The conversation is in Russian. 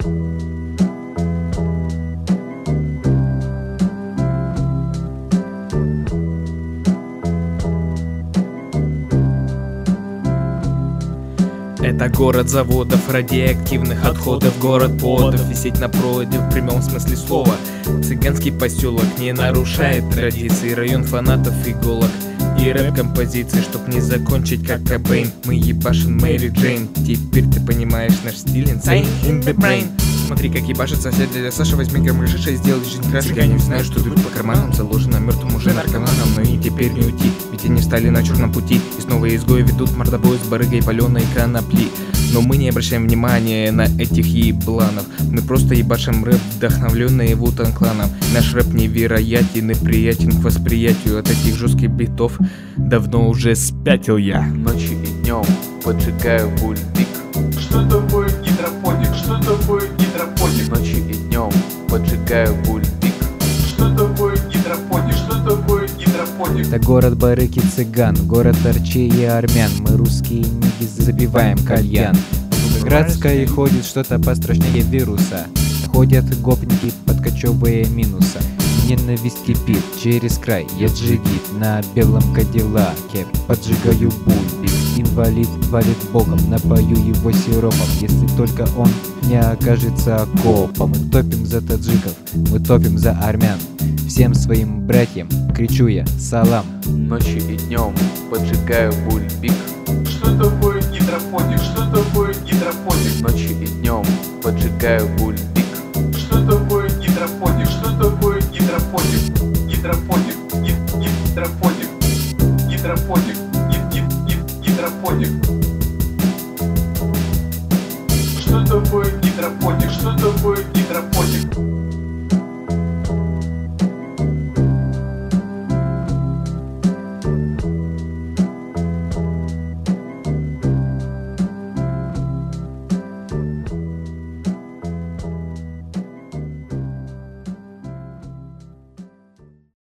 Это город заводов, радиоактивных отходов, город подов, висеть на проводе в прямом смысле слова. Цыганский поселок не нарушает традиции, район фанатов иголок и рэп-композиции, чтоб не закончить как Кобейн. Мы ебашим Мэри Джейн, теперь ты понимаешь наш стиль insane in the brain. Смотри, как ебашит сосед дядя Саша, возьми гамгашиша и сделай жизнь краше. Я не знаю, что дурь по карманам заложена мертвым уже наркоманом, но и теперь не уйти, ведь они встали на черном пути, и снова изгои ведут мордобой с барыгой паленой конопли. Но мы не обращаем внимания на этих ебланов, мы просто ебашим рэп, вдохновленные Ву-Танг кланом. Наш рэп невероятен и приятен к восприятию, от этих жестких битов давно уже спятил я. Ночью и днем поджигаю бульбик. Что такое гидропоник? Что такое гидропоник? Ночью и днем поджигаю бульбик. Что такое гидропоник? Что такое гидропоник? Это город барыки цыган, город арчей и армян. Мы русские ниги забиваем кальян. Волгоградская ходит что-то пострашнее вируса. Ходят гопники подкачевые минуса. Ненависть кипит через край, я джигит на белом кадиллаке. Поджигаю бульбик, инвалид валит боком, напою его сиропом, если только он не окажется окопом. Мы топим за таджиков, мы топим за армян. Всем своим братьям кричу я салам. Ночью и днем поджигаю бульбик. Что такое гидропоник? Что такое гидропоник? Ночью и днем поджигаю бульбик.